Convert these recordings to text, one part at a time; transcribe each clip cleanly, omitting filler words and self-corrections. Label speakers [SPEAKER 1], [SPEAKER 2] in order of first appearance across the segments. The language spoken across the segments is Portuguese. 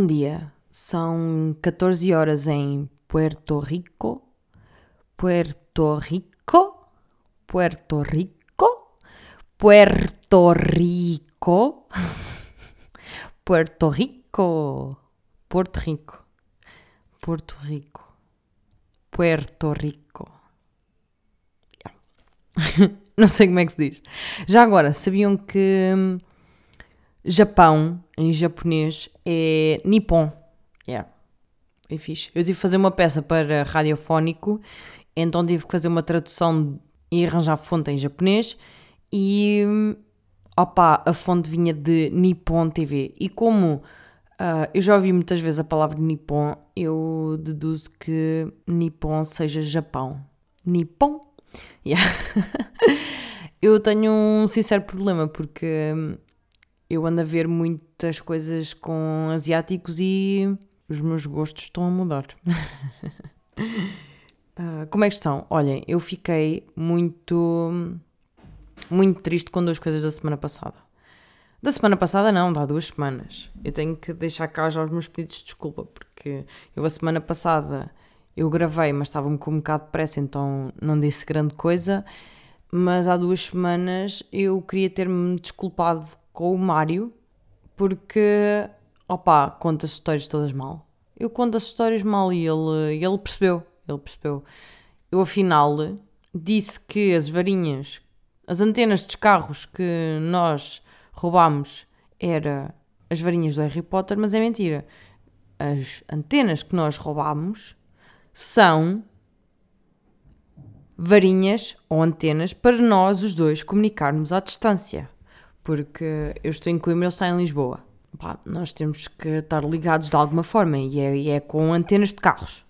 [SPEAKER 1] dia, são 14 horas em Puerto Rico, Puerto Rico, Puerto Rico, Puerto Rico, Puerto Rico, Porto Rico, Porto Rico, Puerto Rico. Yeah. Não sei como é que se diz. Já agora, sabiam que Japão, em japonês, é Nippon. Yeah. É fixe. Eu tive que fazer uma peça para radiofónico, então tive que fazer uma tradução e arranjar fonte em japonês e a fonte vinha de Nippon TV. E como eu já ouvi muitas vezes a palavra Nippon, eu deduzo que Nippon seja Japão. Nippon? Yeah. Eu tenho um sincero problema porque eu ando a ver muitas coisas com asiáticos e os meus gostos estão a mudar. Como é que estão? Olhem, eu fiquei muito triste com duas coisas da semana passada. Da semana passada não, há 2 semanas. Eu tenho que deixar cá já os meus pedidos de desculpa, porque eu a semana passada eu gravei, mas estava-me com um bocado de pressa, então não disse grande coisa. Mas há 2 semanas eu queria ter-me desculpado com o Mário, porque, conta as histórias todas mal. Eu conto as histórias mal e ele percebeu. Eu, afinal, disse que as varinhas, as antenas dos carros que nós roubámos eram as varinhas do Harry Potter, mas é mentira. As antenas que nós roubámos são varinhas ou antenas para nós os dois comunicarmos à distância. Porque eu estou em Coimbra e ele está em Lisboa. Nós temos que estar ligados de alguma forma e é com antenas de carros.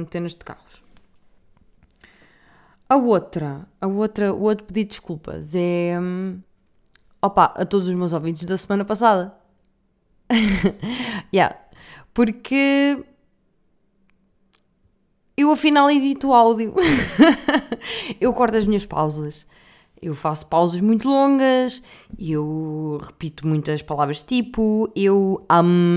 [SPEAKER 1] O outro pedido de desculpas é a todos os meus ouvintes da semana passada. Porque eu afinal edito o áudio. Eu corto as minhas pausas. Eu faço pausas muito longas, eu repito muitas palavras tipo, eu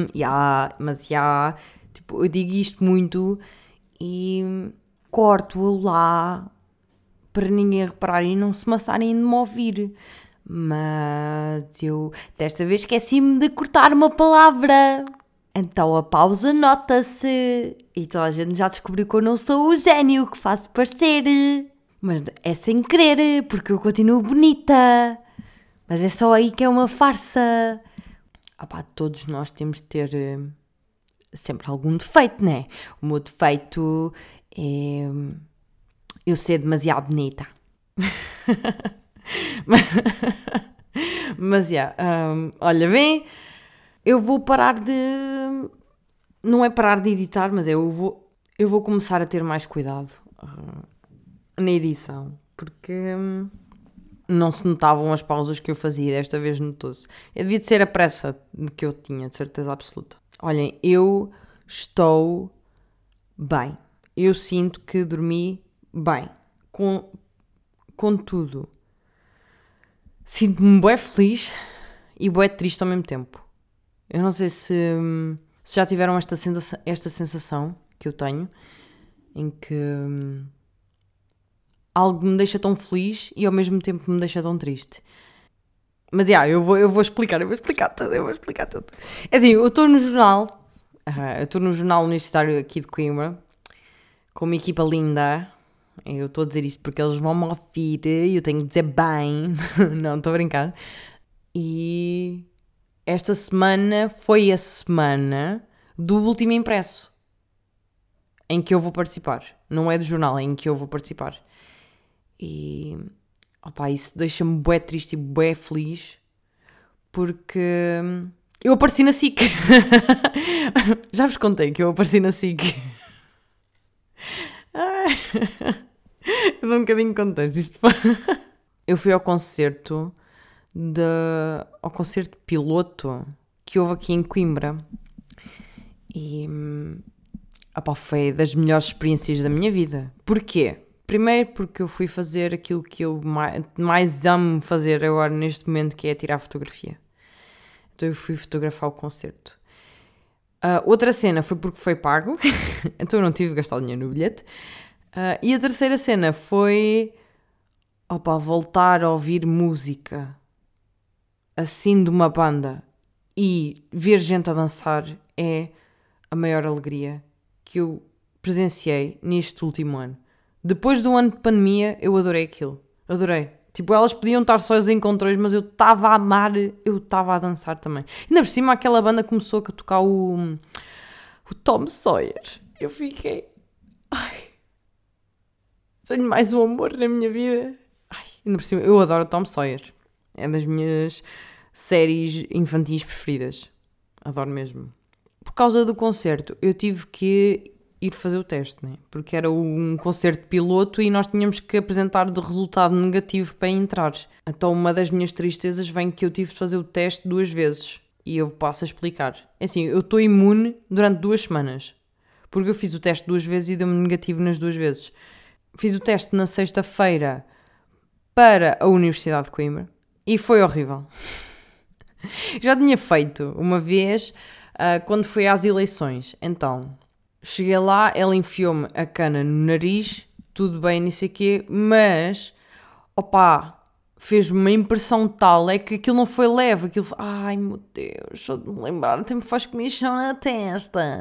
[SPEAKER 1] tipo, eu digo isto muito e corto-o lá para ninguém reparar e não se maçarem de me ouvir. Mas eu desta vez esqueci-me de cortar uma palavra. Então a pausa nota-se. E toda a gente já descobriu que eu não sou o gênio que faço parecer. Mas é sem querer, porque eu continuo bonita. Mas é só aí que é uma farsa. Todos nós temos de ter sempre algum defeito, né? O meu defeito é eu ser demasiado bonita. Mas, olha bem, eu vou parar de... Não é parar de editar, mas eu vou começar a ter mais cuidado na edição, porque não se notavam as pausas que eu fazia, desta vez notou-se. Devia de ser a pressa que eu tinha, de certeza absoluta. Olhem, eu estou bem. Eu sinto que dormi bem. Contudo, sinto-me bué feliz e bué triste ao mesmo tempo. Eu não sei se já tiveram esta sensação que eu tenho, em que algo me deixa tão feliz e ao mesmo tempo me deixa tão triste. Mas eu vou explicar tudo. É assim, eu estou no jornal universitário aqui de Coimbra, com uma equipa linda. Eu estou a dizer isto porque eles vão me ouvir e eu tenho que dizer bem. Não, estou a brincar. E esta semana foi a semana do último impresso em que eu vou participar. Não é do jornal, é em que eu vou participar. E isso deixa-me bué triste e bué feliz porque eu apareci na SIC. Já vos contei que eu apareci na SIC. Eu dou um bocadinho de contexto. Eu fui ao concerto piloto que houve aqui em Coimbra e foi das melhores experiências da minha vida. Porquê? Primeiro porque eu fui fazer aquilo que eu mais amo fazer agora neste momento, que é tirar fotografia. Então eu fui fotografar o concerto. Outra cena foi porque foi pago, então eu não tive de gastar o dinheiro no bilhete. E a terceira cena foi voltar a ouvir música assim de uma banda e ver gente a dançar é a maior alegria que eu presenciei neste último ano. Depois do ano de pandemia, eu adorei aquilo. Adorei. Tipo, elas podiam estar só os encontrões, mas eu estava a amar, eu estava a dançar também. Ainda por cima, aquela banda começou a tocar o Tom Sawyer. Eu fiquei... Ai, tenho mais um amor na minha vida. Ai, ainda por cima, eu adoro o Tom Sawyer. É das minhas séries infantis preferidas. Adoro mesmo. Por causa do concerto, eu tive que ir fazer o teste, né? Porque era um concerto piloto e nós tínhamos que apresentar de resultado negativo para entrar. Então uma das minhas tristezas vem que eu tive de fazer o teste 2 vezes. E eu passo a explicar. É assim, eu estou imune durante 2 semanas. Porque eu fiz o teste 2 vezes e deu-me negativo nas 2 vezes. Fiz o teste na sexta-feira para a Universidade de Coimbra e foi horrível. Já tinha feito uma vez quando foi às eleições. Então, cheguei lá, ela enfiou-me a cana no nariz, tudo bem, não sei o quê, mas, fez-me uma impressão tal, é que aquilo não foi leve, aquilo foi, ai meu Deus, só de me lembrar, até me faz comichão na testa.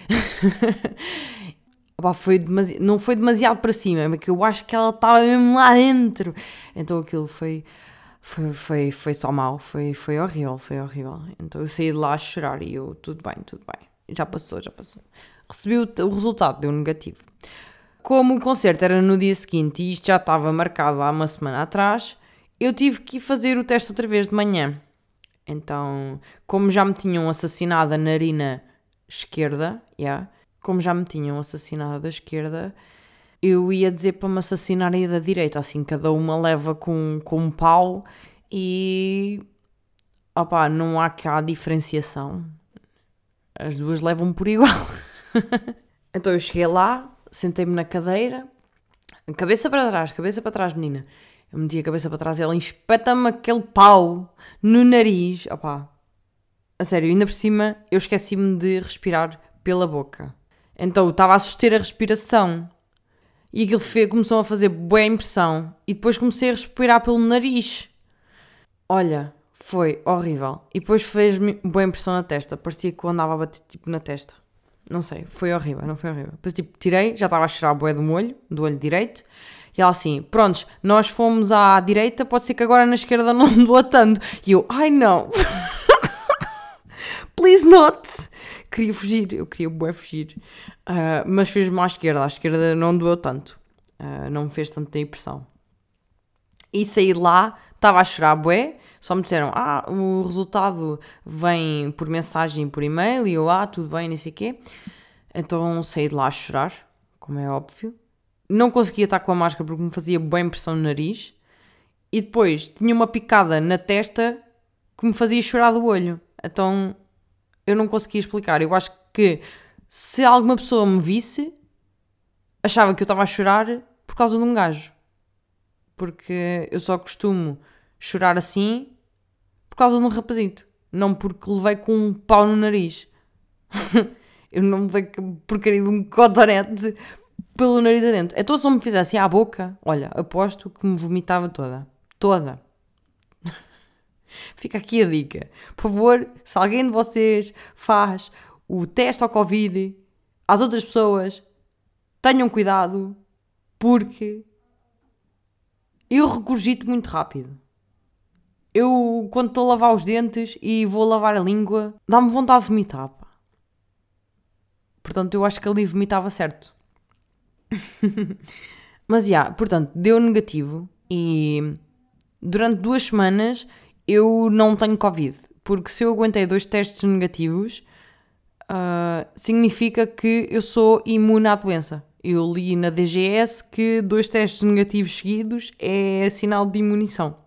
[SPEAKER 1] Não foi demasiado para cima, mas que eu acho que ela estava mesmo lá dentro. Então aquilo foi só mal, foi horrível, foi horrível. Então eu saí de lá a chorar e eu, tudo bem, já passou. Recebi o resultado, deu negativo. Como o concerto era no dia seguinte e isto já estava marcado há uma semana atrás, eu tive que ir fazer o teste outra vez de manhã. Então, como já me tinham assassinado a narina esquerda, como já me tinham assassinado da esquerda, eu ia dizer para me assassinarem da direita, assim, cada uma leva com um pau e... não há cá diferenciação. As duas levam por igual. Então eu cheguei lá, sentei-me na cadeira, cabeça para trás, menina. Eu meti a cabeça para trás e ela espeta-me aquele pau no nariz. A sério, ainda por cima, eu esqueci-me de respirar pela boca. Então eu estava a suster a respiração. E aquilo começou a fazer boa impressão. E depois comecei a respirar pelo nariz. Olha, foi horrível. E depois fez-me boa impressão na testa. Parecia que eu andava a bater na testa. Não sei, foi horrível, não foi horrível. Depois tirei, já estava a chorar bué do olho direito. E ela assim, prontos, nós fomos à direita, pode ser que agora na esquerda não doa tanto. E eu, ai não. Please not. Queria fugir, eu queria bué fugir. Mas fez-me à esquerda não doeu tanto. Não me fez tanta impressão. E saí de lá, estava a chorar bué, só me disseram, o resultado vem por mensagem, por e-mail, e eu, tudo bem, não sei o quê. Então saí de lá a chorar, como é óbvio. Não conseguia estar com a máscara porque me fazia boa impressão no nariz. E depois tinha uma picada na testa que me fazia chorar do olho. Então eu não conseguia explicar. Eu acho que se alguma pessoa me visse, achava que eu estava a chorar por causa de um gajo. Porque eu só costumo chorar assim por causa de um rapazito. Não porque levei com um pau no nariz. Eu não levei porcaria de um cotonete pelo nariz adentro. Então se eu me fizesse à boca, olha, aposto que me vomitava toda. Fica aqui a dica. Por favor, se alguém de vocês faz o teste ao Covid, às outras pessoas, tenham cuidado, porque eu regurgito muito rápido. Eu, quando estou a lavar os dentes e vou lavar a língua, dá-me vontade de vomitar. Portanto, eu acho que ali vomitava certo. Mas, portanto, deu negativo e durante 2 semanas eu não tenho Covid. Porque se eu aguentei 2 testes negativos, significa que eu sou imune à doença. Eu li na DGS que 2 testes negativos seguidos é sinal de imunização.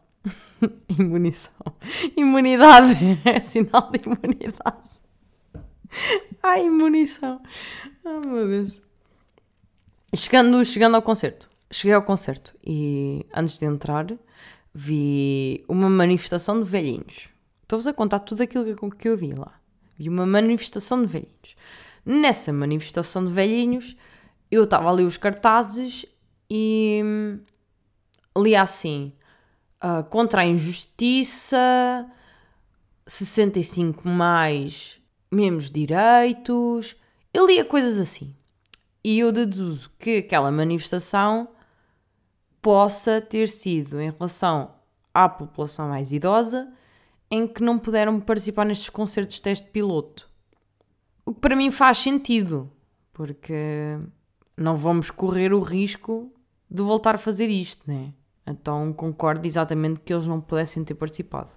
[SPEAKER 1] Imunidade é sinal de imunidade. Imunização. Meu Deus. Chegando ao concerto. Cheguei ao concerto e antes de entrar vi uma manifestação de velhinhos. Estou-vos a contar tudo aquilo que eu vi lá. Vi uma manifestação de velhinhos. Nessa manifestação de velhinhos, eu estava a ler os cartazes e lia assim, contra a injustiça, 65 mais, mesmos direitos. Eu lia coisas assim. E eu deduzo que aquela manifestação possa ter sido em relação à população mais idosa, em que não puderam participar nestes concertos de teste piloto. O que para mim faz sentido, porque não vamos correr o risco de voltar a fazer isto, né? Então concordo exatamente que eles não pudessem ter participado.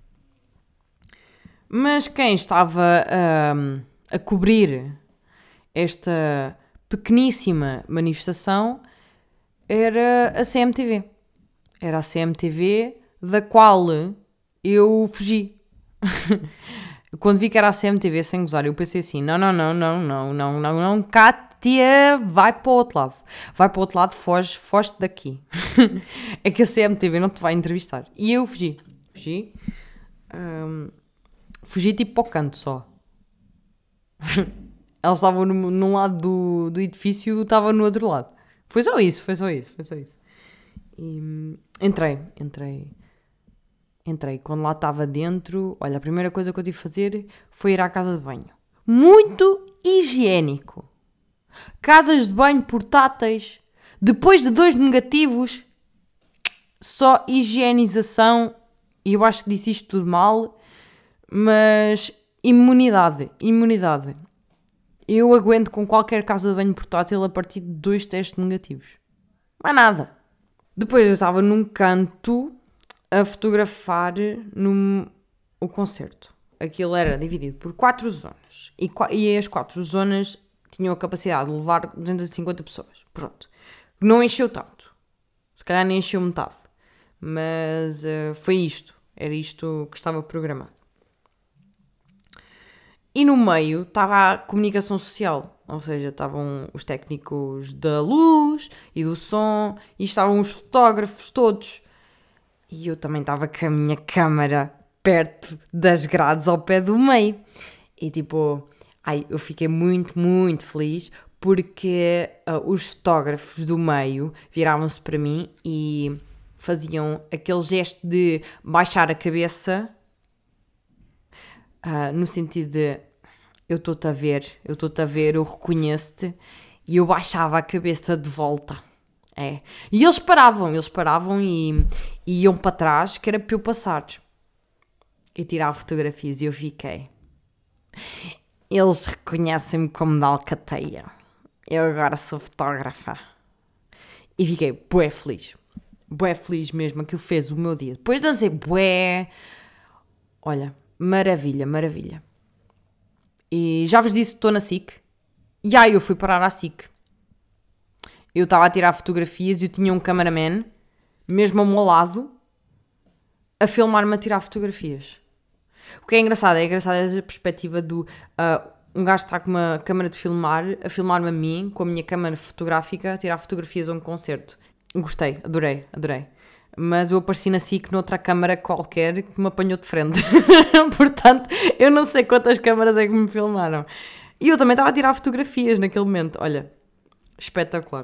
[SPEAKER 1] Mas quem estava a cobrir esta pequeníssima manifestação era a CMTV. Era a CMTV da qual eu fugi. Quando vi que era a CMTV, sem gozar, eu pensei assim, não, Kátia, vai para o outro lado. Vai para o outro lado, foge daqui. É que a CMTV não te vai entrevistar. E eu fugi. Fugi tipo para o canto só. Elas estavam num lado do edifício, eu estava no outro lado. Foi só isso. E entrei. Quando lá estava dentro, olha, a primeira coisa que eu tive de fazer foi ir à casa de banho. Muito higiênico. Casas de banho portáteis. Depois de 2 negativos, só higienização. E eu acho que disse isto tudo mal, mas imunidade. Eu aguento com qualquer casa de banho portátil a partir de 2 testes negativos. Mais nada. Depois eu estava num canto a fotografar o concerto. Aquilo era dividido por 4 zonas. E as 4 zonas tinham a capacidade de levar 250 pessoas. Pronto. Não encheu tanto. Se calhar nem encheu metade. Mas foi isto. Era isto que estava programado. E no meio estava a comunicação social, ou seja, estavam os técnicos da luz e do som, e estavam os fotógrafos todos. E eu também estava com a minha câmara perto das grades ao pé do meio. E eu fiquei muito, muito feliz porque os fotógrafos do meio viravam-se para mim e faziam aquele gesto de baixar a cabeça, no sentido de eu estou-te a ver, eu reconheço-te, e eu baixava a cabeça de volta. E eles paravam e iam para trás, que era para eu passar e tirar fotografias, e eu fiquei. Eles reconhecem-me como da alcateia. Eu agora sou fotógrafa. E fiquei bué feliz mesmo, aquilo fez o meu dia. Depois dancei bué. Olha, maravilha. E já vos disse que estou na SIC. E aí eu fui parar à SIC. Eu estava a tirar fotografias e eu tinha um cameraman, mesmo ao meu lado, a filmar-me a tirar fotografias. O que é engraçado essa perspectiva do um gajo está com uma câmara de filmar, a filmar-me a mim, com a minha câmara fotográfica, a tirar fotografias a um concerto. Gostei, adorei. Mas eu apareci na SIC noutra câmara qualquer que me apanhou de frente. Portanto, eu não sei quantas câmaras é que me filmaram. E eu também estava a tirar fotografias naquele momento. Olha, espetacular.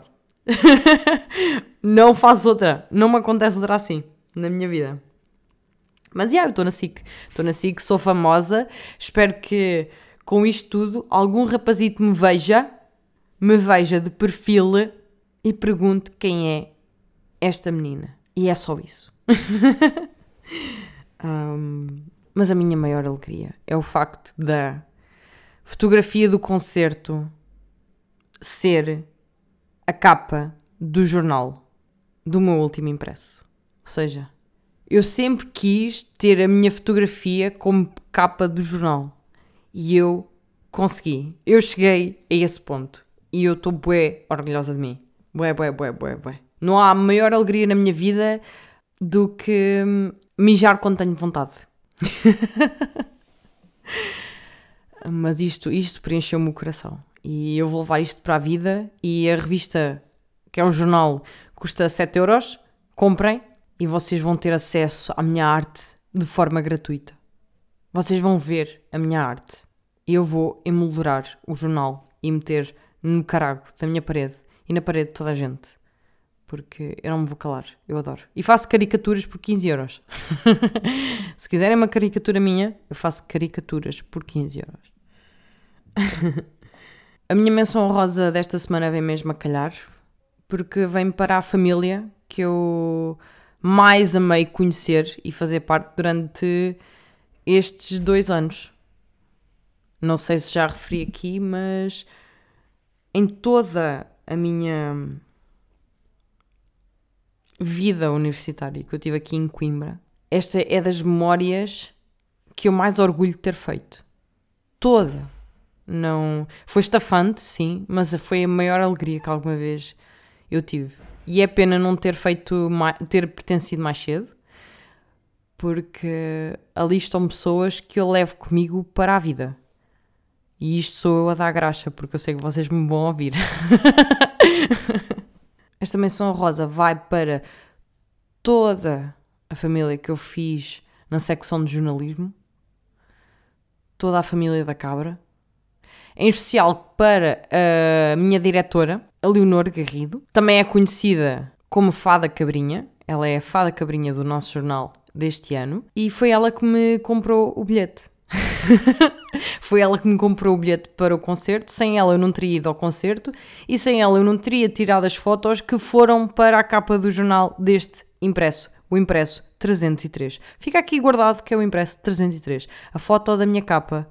[SPEAKER 1] Não faço outra. Não me acontece outra assim na minha vida. Mas eu estou na SIC. Estou na SIC, sou famosa. Espero que com isto tudo algum rapazito me veja de perfil e pergunte quem é esta menina. E é só isso. Mas a minha maior alegria é o facto da fotografia do concerto ser a capa do jornal do meu último impresso. Ou seja, eu sempre quis ter a minha fotografia como capa do jornal. E eu consegui. Eu cheguei a esse ponto. E eu estou bué orgulhosa de mim. Bué. Não há maior alegria na minha vida do que mijar quando tenho vontade. Mas isto preencheu-me o coração. E eu vou levar isto para a vida. E a revista, que é um jornal, custa 7€. Comprem e vocês vão ter acesso à minha arte de forma gratuita. Vocês vão ver a minha arte e eu vou emoldurar o jornal e meter no carago da minha parede e na parede de toda a gente. Porque eu não me vou calar, eu adoro. E faço caricaturas por 15€. Se quiserem uma caricatura minha, eu faço caricaturas por 15€. A minha menção honrosa desta semana vem mesmo a calhar, porque vem para a família que eu mais amei conhecer e fazer parte durante estes 2 anos. Não sei se já referi aqui, mas em toda a minha vida universitária que eu tive aqui em Coimbra, esta é das memórias que eu mais orgulho de ter feito. Toda. Não... Foi estafante, sim, mas foi a maior alegria que alguma vez eu tive. E é pena não ter ter pertencido mais cedo, porque ali estão pessoas que eu levo comigo para a vida. E isto sou eu a dar graxa, porque eu sei que vocês me vão ouvir. Esta menção honrosa vai para toda a família que eu fiz na secção de jornalismo, toda a família da Cabra, em especial para a minha diretora, a Leonor Garrido. Também é conhecida como Fada Cabrinha. Ela é a Fada Cabrinha do nosso jornal deste ano. E foi ela que me comprou o bilhete. Foi ela que me comprou o bilhete para o concerto. Sem ela eu não teria ido ao concerto. E sem ela eu não teria tirado as fotos que foram para a capa do jornal deste impresso. O impresso 303. Fica aqui guardado que é o impresso 303. A foto da minha capa.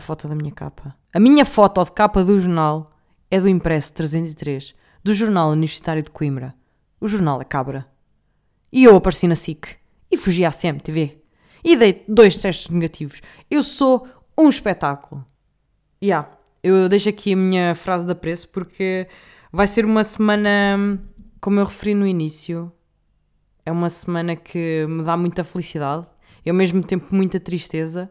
[SPEAKER 1] A minha foto de capa do jornal é do impresso 303, do Jornal Universitário de Coimbra. O jornal é Cabra. E eu apareci na SIC. E fugi à CMTV. E dei 2 testes negativos. Eu sou um espetáculo. Eu deixo aqui a minha frase de apreço porque vai ser uma semana, como eu referi no início, é uma semana que me dá muita felicidade e ao mesmo tempo muita tristeza.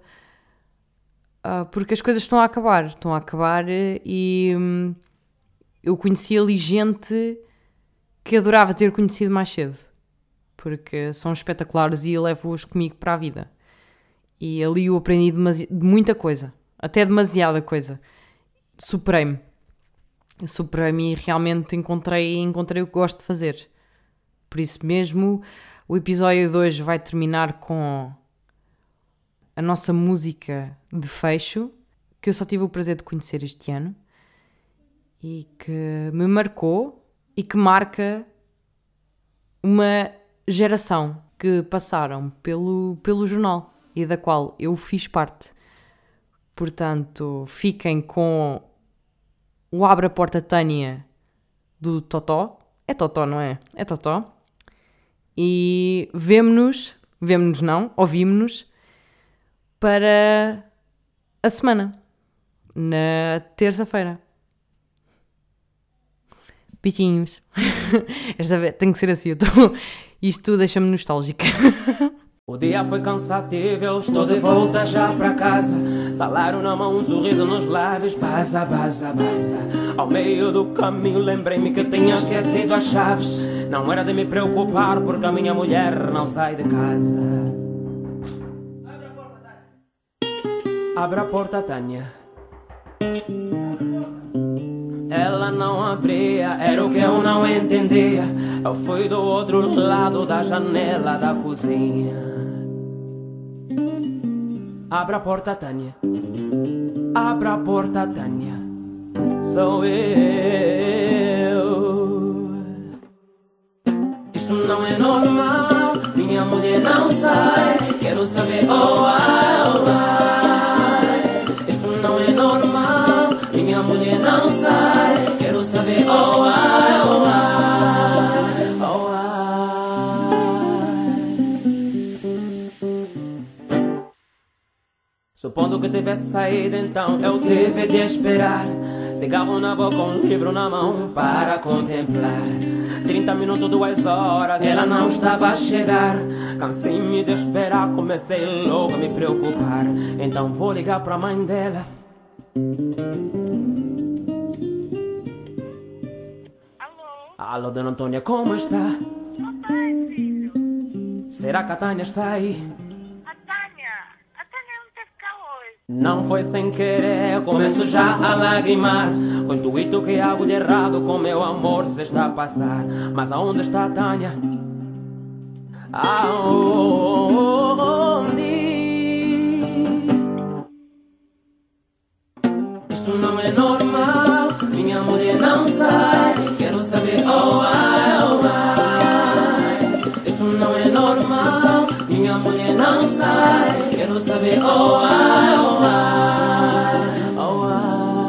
[SPEAKER 1] Porque as coisas estão a acabar e eu conheci ali gente que adorava ter conhecido mais cedo, porque são espetaculares e eu levo-os comigo para a vida. E ali eu aprendi muita coisa, até demasiada coisa. Superei-me e realmente encontrei o que gosto de fazer. Por isso mesmo, o episódio de hoje vai terminar com a nossa música de fecho, que eu só tive o prazer de conhecer este ano e que me marcou e que marca uma geração que passaram pelo jornal e da qual eu fiz parte. Portanto, fiquem com o Abre a Porta Tânia do Totó. É Totó, não é? É Totó. E ouvimos-nos para a semana, na terça-feira. Beijinhos. Esta vez tem que ser assim, isto deixa-me nostálgica.
[SPEAKER 2] O dia foi cansativo, eu estou de volta já para casa. Salário na mão, um sorriso nos lábios, baza. Ao meio do caminho lembrei-me que tinha esquecido as chaves. Não era de me preocupar porque a minha mulher não sai de casa. Abre a porta, Tânia. Ela não abria, era o que eu não entendia. Eu fui do outro lado da janela da cozinha. Abra a porta, Tânia. Abra a porta, Tânia. Sou eu. Isto não é normal. Minha mulher não sai. Quero saber, oh, Isto não é normal. Minha mulher não sai. Quero saber, oh, Supondo que tivesse saído, então eu tive de esperar. Cigarro na boca, um livro na mão para contemplar. 30 minutos, 2 horas, ela não estava a chegar. Cansei-me de esperar, comecei logo a me preocupar. Então vou ligar para a mãe dela. Alô, dona Antônia, como está?
[SPEAKER 3] Não sei, filho.
[SPEAKER 2] Será que a Tânia está aí?
[SPEAKER 3] A Tânia não teve cá hoje.
[SPEAKER 2] Não foi sem querer, começo já a lagrimar, com o intuito que algo de errado com meu amor se está a passar. Mas aonde está a Tânia? Aonde? Isto não é normal, minha mulher não sai. Quero saber, oh ai, oh ai. Isto não é normal, minha mulher não sai. Quero saber, oh ai, oh ai, oh ai.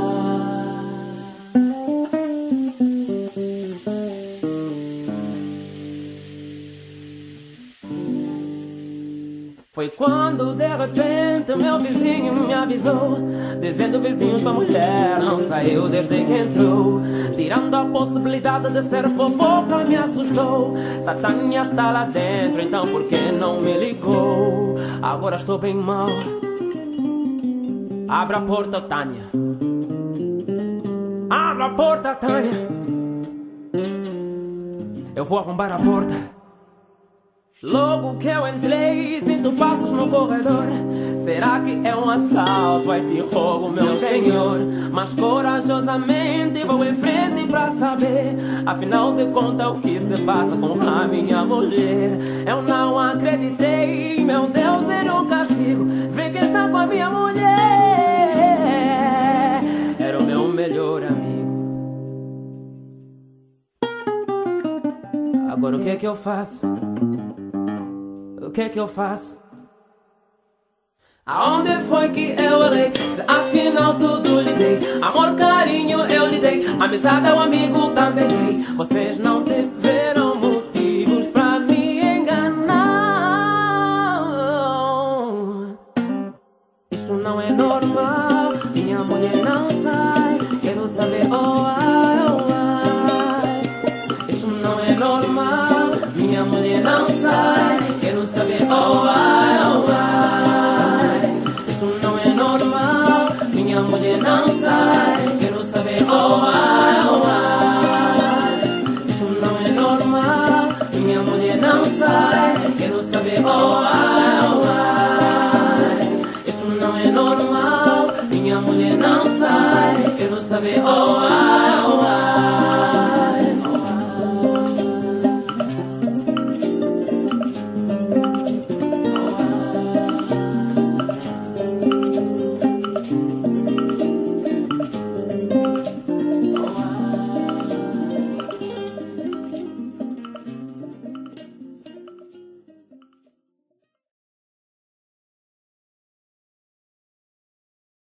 [SPEAKER 2] Foi quando de repente meu vizinho me avisou, dizendo: vizinho, sua mulher não saiu desde que entrou. Tirando a possibilidade de ser fofoca, me assustou. Satânia está lá dentro, então por que não me ligou? Agora estou bem mal. Abra a porta, Tânia. Abra a porta, Tânia. Eu vou arrombar a porta. Logo que eu entrei, sinto passos no corredor. Será que é um assalto? Ai, te rogo, meu senhor. Mas corajosamente vou em frente pra saber, afinal de contas, o que se passa com a minha mulher. Eu não acreditei, meu Deus, era um castigo. Vê que está com a minha mulher. Era o meu melhor amigo. Agora o que é que eu faço? O que é que eu faço? Aonde foi que eu errei? Se afinal tudo lhe dei, amor, carinho eu lhe dei, amizade ao amigo também dei. Vocês não tiveram motivos pra me enganar. Isto não é normal, minha mulher não sai. Quero saber, oh ai, oh ai. Isto não é normal, minha mulher não sai. Quero saber, oh ai, oh ai. Isto não é normal, minha mulher não sai. Quero saber, oh ai, oh ai. Isto não é normal, minha mulher não sai. Quero saber, oh ai, oh ai. Isto não é normal, minha mulher não sai. Quero saber, oh ai.